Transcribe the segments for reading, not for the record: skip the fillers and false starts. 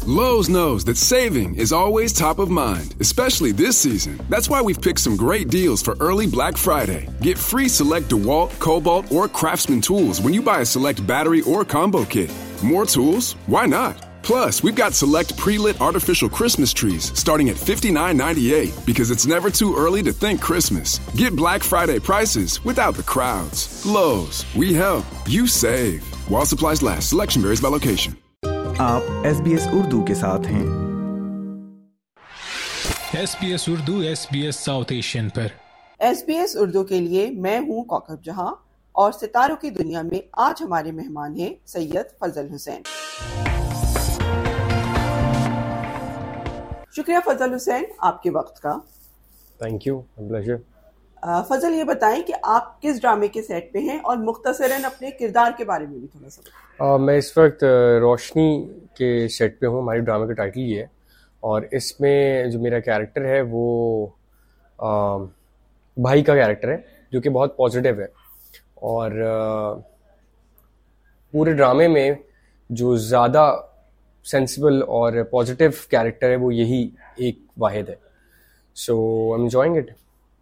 Lowe's knows that saving is always top of mind, especially this season. That's why we've picked some great deals for early Black Friday. Get free select DeWalt, Cobalt, or Craftsman tools when you buy a select battery or combo kit. More tools? Why not? Plus, we've got select pre-lit artificial Christmas trees starting at $59.98 because it's never too early to think Christmas. Get Black Friday prices without the crowds. Lowe's, we help, you save. While supplies last, selection varies by location. आप SBS Urdu के साथ हैं। SBS Urdu SBS South Asian पर। SBS Urdu के लिए मैं हूं कौकब जहां और सितारों की दुनिया में आज हमारे मेहमान हैं सैयद फजल हुसैन। शुक्रिया फजल हुसैन आपके वक्त का। Thank you, pleasure. फजल, ये बताएं कि आप किस ड्रामे के सेट पे हैं और मुख्तसरन अपने किरदार के बारे में भी थोड़ा सा। मैं इस वक्त रोशनी के सेट पे हूँ। हमारी ड्रामे का टाइटल ये है और इसमें जो मेरा कैरेक्टर है वो भाई का कैरेक्टर है जो कि बहुत पॉजिटिव है और पूरे ड्रामे में जो ज़्यादा सेंसिबल और पॉजिटिव कैरेक्टर है वो यही एक वाहिद है। So I am enjoying it.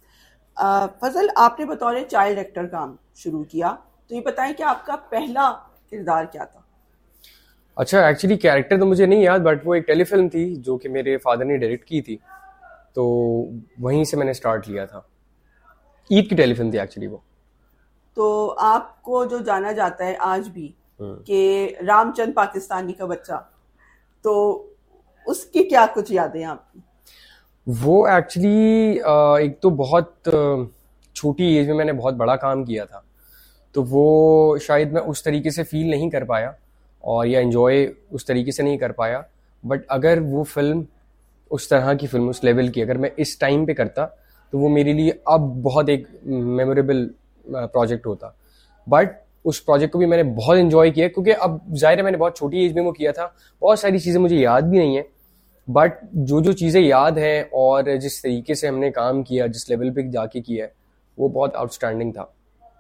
Fazal, आपने बतौर चाइल्ड एक्टर काम शुरू किया, तो ये बताएं कि आपका पहला किरदार क्या था? अच्छा, एक्चुअली कैरेक्टर तो मुझे नहीं याद, बट वो एक टेलीफिल्म थी जो कि मेरे फादर ने डायरेक्ट की थी, तो वहीं से मैंने स्टार्ट लिया था। ईद की टेलीफिल्म थी एक्चुअली वो। तो आपको जो जाना जाता है आज भी कि रामचंद पाकिस्तानी का बच्चा, तो उसकी क्या कुछ यादें आपकी? वो एक्चुअली एक तो बहुत छोटी एज में मैंने बहुत बड़ा काम किया था, तो वो शायद मैं उस तरीके से फील नहीं कर पाया और या एंजॉय उस तरीके से नहीं कर पाया। बट अगर वो फिल्म उस तरह की फिल्म, उस लेवल की, अगर मैं इस टाइम पे करता तो वो मेरे लिए अब बहुत एक मेमोरेबल प्रोजेक्ट होता। बट उस प्रोजेक्ट को भी मैंने बहुत एंजॉय किया क्योंकि अब जाहिर है मैंने बहुत छोटी एज में वो किया था, बहुत सारी चीज़ें मुझे याद भी नहीं है, बट जो चीज़ें याद हैं और जिस तरीके से हमने काम किया, जिस लेवल पे जाके किया है, वो बहुत आउटस्टैंडिंग था।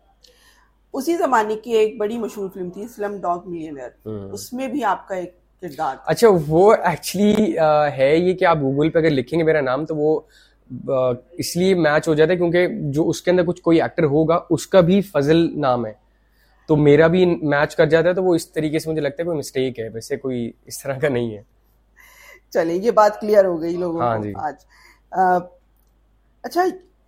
उसी ज़माने की एक बड़ी मशहूर फिल्म थी स्लम डॉग मिलियनेयर, उसमें भी आपका एक किरदार था। अच्छा, वो एक्चुअली है ये कि आप गूगल पे अगर लिखेंगे मेरा नाम तो वो इसलिए मैच हो जाता है क्योंकि जो उसके अंदर कुछ कोई एक्टर होगा उसका भी फजल नाम है, तो मेरा भी मैच कर जाता है, तो वो इस तरीके से मुझे लगता है कोई मिस्टेक है, वैसे कोई इस तरह का नहीं है। चलिए, ये बात क्लियर हो गई लोगों हाँ को जी। आज। अच्छा,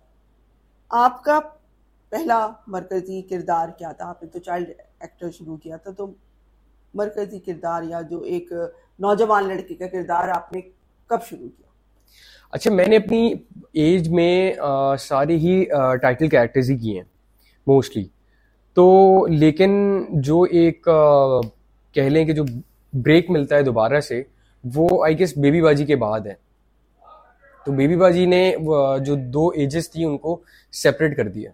आपका पहला मरकजी किरदार क्या था? आपने तो चाइल्ड एक्टर शुरू किया था, तो मरकजी किरदार या जो एक नौजवान लड़के का किरदार आपने कब शुरू किया? अच्छा, मैंने अपनी एज में सारे ही टाइटल कैरेक्टर्स ही किए हैं मोस्टली, तो लेकिन जो एक कह लें कि जो ब्रेक मिलता है दोबारा से, वो आई गेस बेबी बाजी के बाद है। तो बेबी बाजी ने जो दो एजेस थी उनको सेपरेट कर दिया।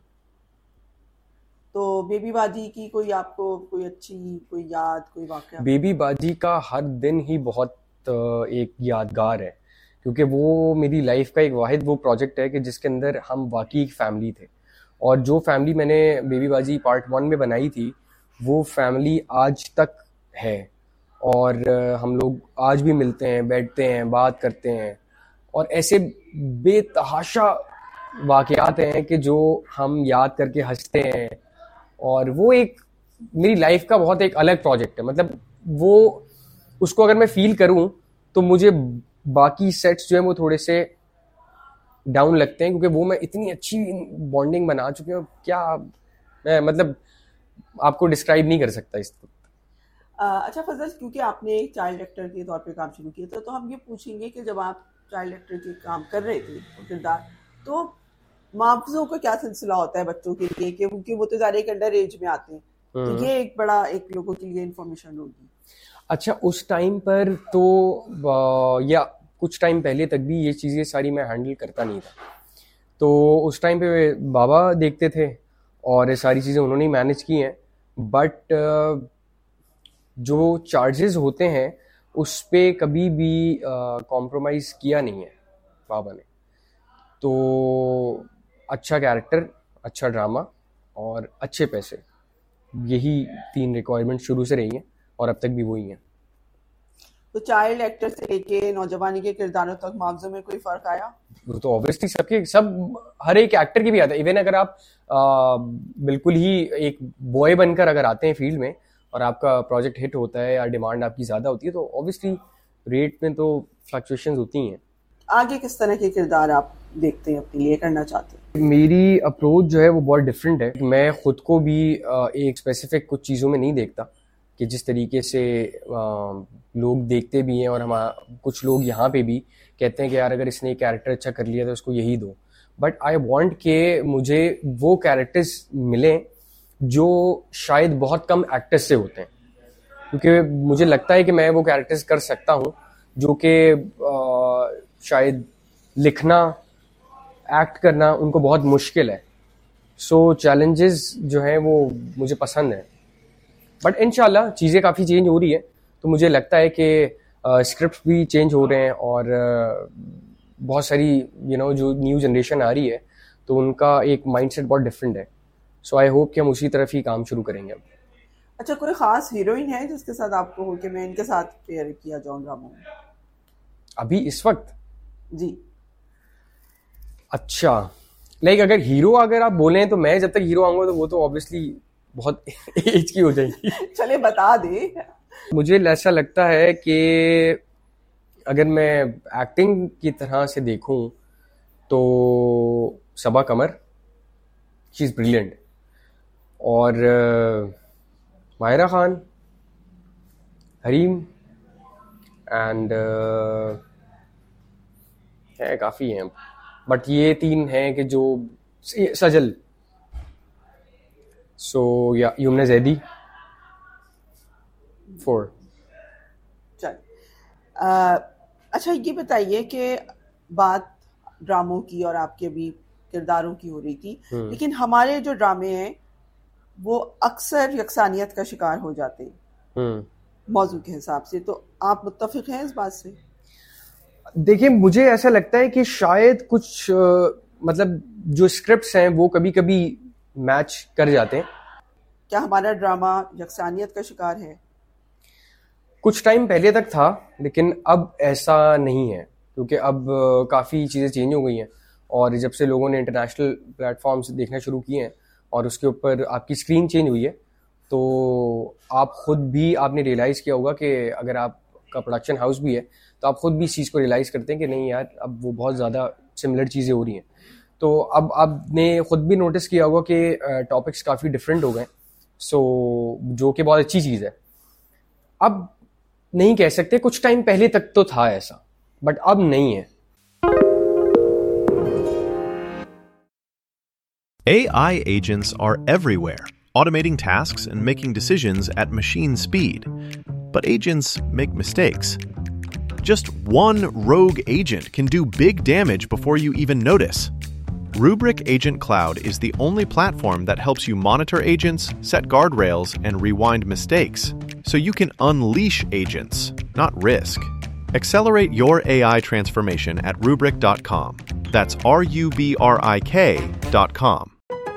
तो बेबी बाजी की कोई आपको कोई अच्छी कोई याद, कोई वाकया? बेबी बाजी का हर दिन ही बहुत एक यादगार है क्योंकि वो मेरी लाइफ का एक वाहिद वो प्रोजेक्ट है कि जिसके अंदर हम वाकई एक फैमिली थे, और जो फैमिली मैंने बेबी बाजी पार्ट 1 में बनाई थी वो फैमिली आज तक है, और हम लोग आज भी मिलते हैं, बैठते हैं, बात करते हैं, और ऐसे बेतहाशा वाकयात हैं कि जो हम याद करके हंसते हैं, और वो एक मेरी लाइफ का बहुत एक अलग प्रोजेक्ट है। मतलब वो उसको अगर मैं फील करूं तो मुझे बाकी सेट्स जो है वो थोड़े से डाउन लगते हैं क्योंकि वो मैं इतनी अच्छी बॉन्डिंग बना चुकी हूँ, क्या मैं मतलब आपको डिस्क्राइब नहीं कर सकता इसको। अच्छा फजल, क्योंकि आपने एक चाइल्ड एक्टर के तौर पे काम शुरू किया था, तो हम ये पूछेंगे कि जब आप चाइल्ड एक्टर के काम कर रहे थे किरदार, तो मुआवजों का क्या सिलसिला होता है बच्चों के लिए, क्योंकि वो तो ज़्यादा एक अंडर एज में आते हैं, तो ये एक बड़ा एक लोगों के लिए इन्फॉर्मेशन होगी। अच्छा, उस टाइम पर तो या कुछ टाइम पहले तक भी ये चीज़ें सारी मैं हैंडल करता नहीं था, तो उस टाइम पे बाबा देखते थे और ये सारी चीज़ें उन्होंने मैनेज की हैं, बट जो चार्जेस होते हैं उस पे कभी भी कॉम्प्रोमाइज़ किया नहीं है बाबा ने। तो अच्छा कैरेक्टर, अच्छा ड्रामा और अच्छे पैसे, यही 3 रिक्वायरमेंट शुरू से रही हैं और अब तक भी वही हैं। तो चाइल्ड एक्टर से लेके नौजवानी के किरदारों तक मुआवजे में कोई फर्क आया? वो तो ऑब्वियसली सबके सब हर एक एक्टर की भी आता है। इवन अगर आप बिल्कुल ही एक बॉय बनकर अगर आते हैं फील्ड में और आपका प्रोजेक्ट हिट होता है या डिमांड आपकी ज़्यादा होती है तो ऑब्वियसली रेट में तो फ्लक्चुएशंस होती हैं। आगे किस तरह के किरदार आप देखते हैं अपने लिए, करना चाहते हैं? मेरी अप्रोच जो है वो बहुत डिफरेंट है। मैं खुद को भी एक स्पेसिफिक कुछ चीज़ों में नहीं देखता कि जिस तरीके से लोग देखते भी हैं, और हम कुछ लोग यहाँ पे भी कहते हैं कि यार अगर इसने एक कैरेक्टर अच्छा कर लिया तो उसको यही दो। बट आई वांट के मुझे वो कैरेक्टर्स मिलें जो शायद बहुत कम एक्टर्स से होते हैं, क्योंकि मुझे लगता है कि मैं वो कैरेक्टर्स कर सकता हूँ जो कि शायद लिखना, एक्ट करना उनको बहुत मुश्किल है। सो चैलेंजेस जो हैं वो मुझे पसंद है। बट इंशाल्लाह चीज़ें काफ़ी चेंज हो रही है, तो मुझे लगता है कि स्क्रिप्ट भी चेंज हो रहे हैं और बहुत सारी जो न्यू जनरेशन आ रही है तो उनका एक माइंडसेट बहुत डिफरेंट है। सो आई होप कि हम उसी तरफ ही काम शुरू करेंगे अब। अच्छा, कोई खास हीरोइन है जिसके साथ आपको हो कि मैं इनके साथ पेयर किया जाऊं ड्रामा में अभी इस वक्त? जी। अच्छा, लाइक अगर आप बोलें तो मैं जब तक हीरो आऊंगा तो वो तो ऑब्वियसली बहुत एज की हो जाएगी। चले बता दे। मुझे ऐसा लगता है कि अगर मैं एक्टिंग की तरह से देखूं तो Saba Qamar, she is brilliant, और माहिरा खान, हरीम एंड है काफ़ी हैं, बट ये तीन हैं कि जो सजल, सो या युमना जैदी, 4। चल, अच्छा ये बताइए कि बात ड्रामों की और आपके भी किरदारों की हो रही थी, लेकिन हमारे जो ड्रामे हैं वो अक्सर यकसानियत का शिकार हो जाते हैं मौजू के हिसाब से, तो आप मुत्तफिक हैं इस बात से? देखिए, मुझे ऐसा लगता है कि शायद कुछ मतलब जो स्क्रिप्ट्स हैं वो कभी कभी मैच कर जाते हैं। क्या हमारा ड्रामा यकसानियत का शिकार है? कुछ टाइम पहले तक था, लेकिन अब ऐसा नहीं है, क्योंकि अब काफ़ी चीज़ें चेंज हो गई हैं, और जब से लोगों ने इंटरनेशनल प्लेटफॉर्म्स देखना शुरू किए हैं और उसके ऊपर आपकी स्क्रीन चेंज हुई है, तो आप खुद भी आपने रियलाइज़ किया होगा कि अगर आपका प्रोडक्शन हाउस भी है तो आप खुद भी इस चीज़ को रियलाइज़ करते हैं कि नहीं यार, अब वो बहुत ज़्यादा सिमिलर चीज़ें हो रही हैं। तो अब आपने खुद भी नोटिस किया होगा कि टॉपिक्स काफ़ी डिफरेंट हो गए, सो जो कि बहुत अच्छी चीज़ है। अब नहीं कह सकते, कुछ टाइम पहले तक तो था ऐसा, बट अब नहीं है। AI agents are everywhere, automating tasks and making decisions at machine speed. But agents make mistakes. Just one rogue agent can do big damage before you even notice. Rubrik Agent Cloud is the only platform that helps you monitor agents, set guardrails, and rewind mistakes, so you can unleash agents, not risk. Accelerate your AI transformation at Rubrik.com. That's RUBRIK.com.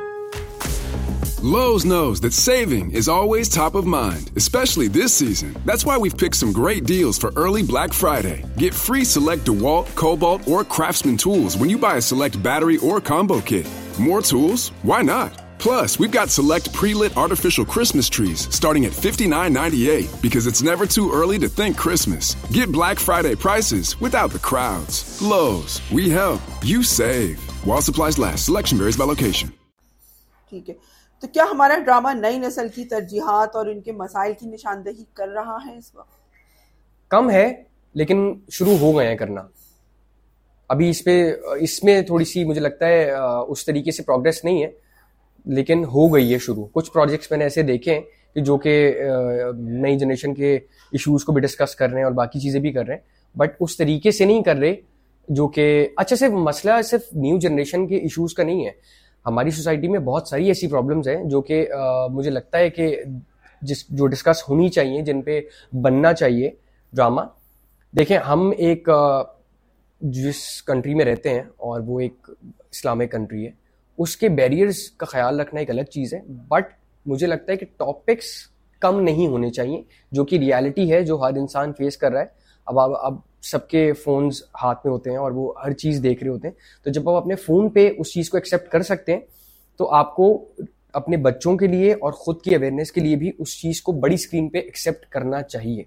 Lowe's knows that saving is always top of mind, especially this season. That's why we've picked some great deals for early Black Friday. Get free select DeWalt, Cobalt, or Craftsman tools when you buy a select battery or combo kit. More tools? Why not? Plus, we've got select pre-lit artificial Christmas trees starting at $59.98 because it's never too early to think Christmas. Get Black Friday prices without the crowds. Lowe's, we help, you save. While supplies last, selection varies by location. ठीक है, तो क्या हमारा drama नई नस्ल की तरजीहात और इनके मसाइल की निशानदेही कर रहा है इस वक्त? कम है, लेकिन शुरू हो गए हैं करना। अभी इसमें थोड़ी सी मुझे लगता है उस तरीके से प्रोग्रेस नहीं है, लेकिन हो गई है शुरू। कुछ प्रोजेक्ट्स मैंने ऐसे देखे हैं कि जो कि नई जनरेशन के इश्यूज को भी डिस्कस कर रहे हैं और बाकी चीज़ें भी कर रहे हैं, बट उस तरीके से नहीं कर रहे जो कि अच्छा। सिर्फ मसला सिर्फ न्यू जनरेशन के इश्यूज का नहीं है, हमारी सोसाइटी में बहुत सारी ऐसी प्रॉब्लम्स हैं जो कि मुझे लगता है कि जो डिस्कस होनी चाहिए, जिन पे बनना चाहिए ड्रामा। देखें, हम एक जिस कंट्री में रहते हैं और वो एक इस्लामिक कंट्री है, उसके बैरियर्स का ख्याल रखना एक अलग चीज़ है, बट मुझे लगता है कि टॉपिक्स कम नहीं होने चाहिए, जो कि रियलिटी है, जो हर इंसान फेस कर रहा है। अब सबके फोन्स हाथ में होते हैं और वो हर चीज़ देख रहे होते हैं। तो जब आप अपने फ़ोन पे उस चीज़ को एक्सेप्ट कर सकते हैं तो आपको अपने बच्चों के लिए और ख़ुद की अवेयरनेस के लिए भी उस चीज़ को बड़ी स्क्रीन पे एक्सेप्ट करना चाहिए।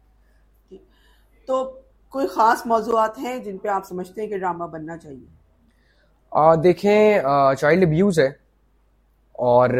तो कोई ख़ास मौज़ूआत हैं जिन पे आप समझते हैं कि ड्रामा बनना चाहिए? देखें, चाइल्ड अब्यूज़ है और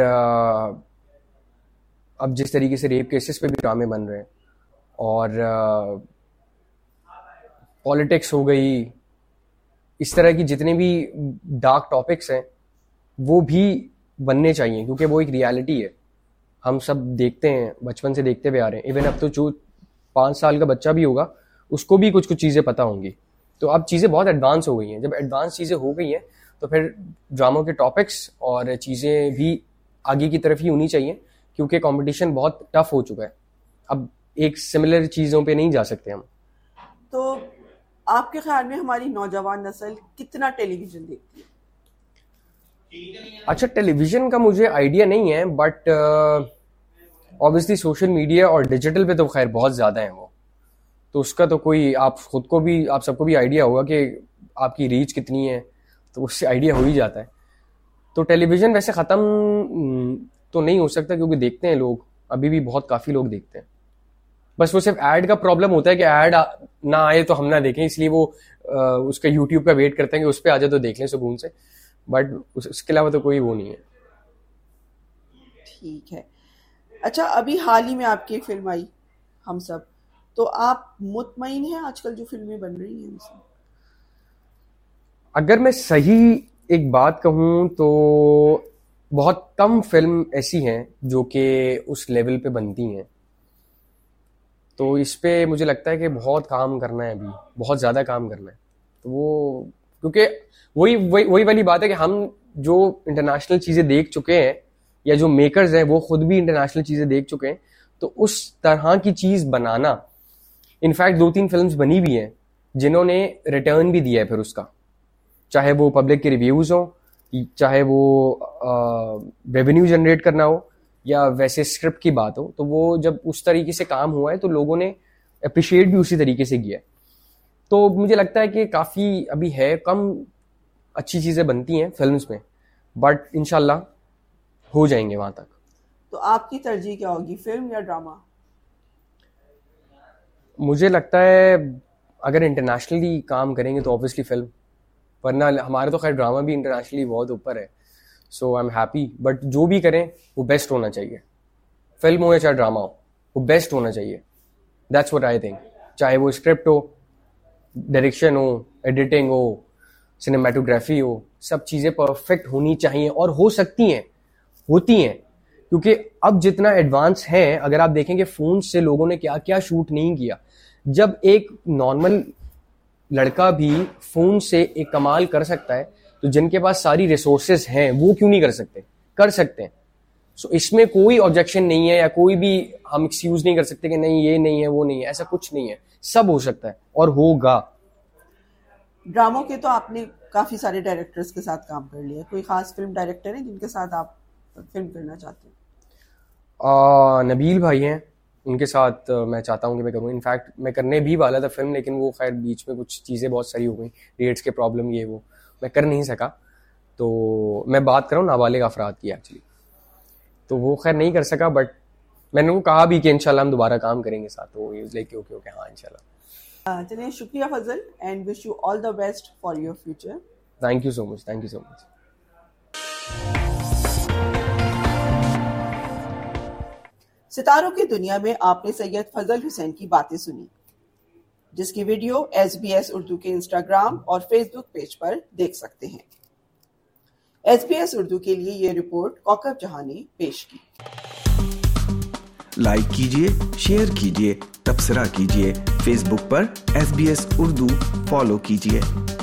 अब जिस तरीके से रेप केसेस पे भी ड्रामे बन रहे हैं और पॉलिटिक्स हो गई, इस तरह की जितने भी डार्क टॉपिक्स हैं वो भी बनने चाहिए क्योंकि वो एक रियलिटी है। हम सब देखते हैं, बचपन से देखते हुए आ रहे हैं। इवन अब तो जो 5 साल का बच्चा भी होगा उसको भी कुछ कुछ चीज़ें पता होंगी। तो अब चीज़ें बहुत एडवांस हो गई हैं। जब एडवांस चीज़ें हो गई हैं तो फिर ड्रामों के टॉपिक्स और चीज़ें भी आगे की तरफ ही होनी चाहिए क्योंकि कंपटीशन बहुत टफ हो चुका है। अब एक सिमिलर चीज़ों पे नहीं जा सकते हम। तो आपके ख्याल में हमारी नौजवान नस्ल कितना टेलीविज़न देखती है? अच्छा, टेलीविज़न का मुझे आइडिया नहीं है बट ऑब्वियसली सोशल मीडिया और डिजिटल पे तो खैर बहुत ज़्यादा है वो, तो उसका तो कोई आप सबको भी आइडिया होगा कि आपकी रीच कितनी है, तो उससे आइडिया हो ही जाता है। तो टेलीविज़न वैसे ख़त्म तो नहीं हो सकता क्योंकि देखते हैं लोग, अभी भी बहुत काफ़ी लोग देखते हैं। बस वो सिर्फ ऐड का प्रॉब्लम होता है कि ऐड ना आए तो हम ना देखें, इसलिए वो उसका यूट्यूब का वेट करते हैं कि उस पर आ जाए तो देख लें सुकून से, बट उसके अलावा तो कोई वो नहीं है। ठीक है। अच्छा, अभी हाल ही में आपकी एक फिल्म आई हम सब, तो आप मुतमईन हैं आजकल जो फिल्में बन रही हैं उनसे? अगर मैं सही एक बात कहूँ तो बहुत कम फिल्म ऐसी हैं जो कि उस लेवल पे बनती हैं। तो इस पे मुझे लगता है कि बहुत काम करना है, अभी बहुत ज़्यादा काम करना है। तो वो क्योंकि वही वाली बात है कि हम जो इंटरनेशनल चीज़ें देख चुके हैं या जो मेकर्स हैं वो खुद भी इंटरनेशनल चीज़ें देख चुके हैं, तो उस तरह की चीज़ बनाना, इनफैक्ट 2-3 फिल्म्स बनी भी हैं जिन्होंने रिटर्न भी दिया है फिर उसका, चाहे वो पब्लिक के रिव्यूज़ हो, चाहे वो रेवेन्यू जनरेट करना हो या वैसे स्क्रिप्ट की बात हो। तो वो जब उस तरीके से काम हुआ है तो लोगों ने अप्रिशिएट भी उसी तरीके से किया है। तो मुझे लगता है कि काफ़ी अभी है, कम अच्छी चीज़ें बनती हैं फिल्म्स में, बट इंशाल्लाह हो जाएंगे वहाँ तक। तो आपकी तरजीह क्या होगी, फिल्म या ड्रामा? मुझे लगता है अगर इंटरनेशनली काम करेंगे तो ऑब्वियसली फिल्म, वरना हमारा तो खैर ड्रामा भी इंटरनेशनली बहुत ऊपर है। So I am happy, but जो भी करें वो बेस्ट होना चाहिए, फिल्म हो या चाहे ड्रामा हो, वो बेस्ट होना चाहिए। That's what I think. चाहे वो स्क्रिप्ट हो, डायरेक्शन हो, एडिटिंग हो, सिनेमेटोग्राफी हो, सब चीज़ें परफेक्ट होनी चाहिए और हो सकती हैं, होती हैं, क्योंकि अब जितना एडवांस है, अगर आप देखेंगे फ़ोन से लोगों ने क्या क्या शूट नहीं किया। जब एक नॉर्मल लड़का भी फ़ोन से एक कमाल कर सकता है तो जिनके पास सारी रिसोर्सेज हैं वो क्यों नहीं कर सकते? कर सकते हैं। सो इसमें कोई ऑब्जेक्शन नहीं है या कोई भी हम एक्सक्यूज नहीं कर सकते कि नहीं ये नहीं है वो नहीं है, ऐसा कुछ नहीं है, सब हो सकता है और होगा। ड्रामों के तो आपने काफ़ी सारे डायरेक्टर्स के साथ काम कर लिया, कोई ख़ास फिल्म डायरेक्टर है जिनके साथ आप फिल्म करना चाहते हैं? नबील भाई हैं, उनके साथ मैं चाहता हूँ कि मैं करूँ। इनफैक्ट मैं करने भी वाला था फिल्म, लेकिन वो खैर बीच में कुछ चीज़ें बहुत सारी हो गई, डेट्स के प्रॉब्लम, ये वो, मैं कर नहीं सका। तो मैं बात कर रहा हूँ नाबालिग अफराद की एक्चुअली, तो वो खैर नहीं कर सका, बट मैंने उनको कहा भी कि इंशाल्लाह हम दोबारा काम करेंगे साथ। तो लाइक ओके हाँ इंशाल्लाह। चलिए, शुक्रिया Fazal, and wish you all the best for your future. Thank you so much, thank you so much. सितारों की दुनिया में आपने सैयद फजल हुसैन की बातें सुनी, जिसकी वीडियो SBS उर्दू के इंस्टाग्राम और फेसबुक पेज पर देख सकते हैं। SBS उर्दू के लिए ये रिपोर्ट कौकब जहां ने पेश की। लाइक कीजिए, शेयर कीजिए, तबसरा कीजिए। फेसबुक पर SBS उर्दू फॉलो कीजिए।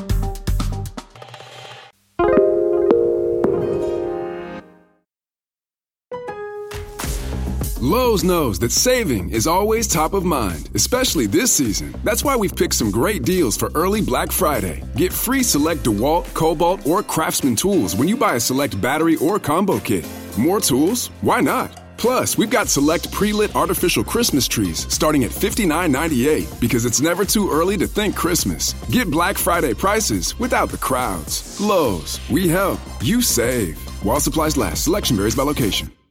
Lowe's knows that saving is always top of mind, especially this season. That's why we've picked some great deals for early Black Friday. Get free select DeWalt, Cobalt, or Craftsman tools when you buy a select battery or combo kit. More tools? Why not? Plus, we've got select pre-lit artificial Christmas trees starting at $59.98 because it's never too early to think Christmas. Get Black Friday prices without the crowds. Lowe's, we help, you save. While supplies last, selection varies by location.